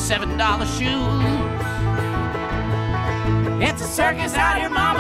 $7 shoes. It's a circus out here, Mom.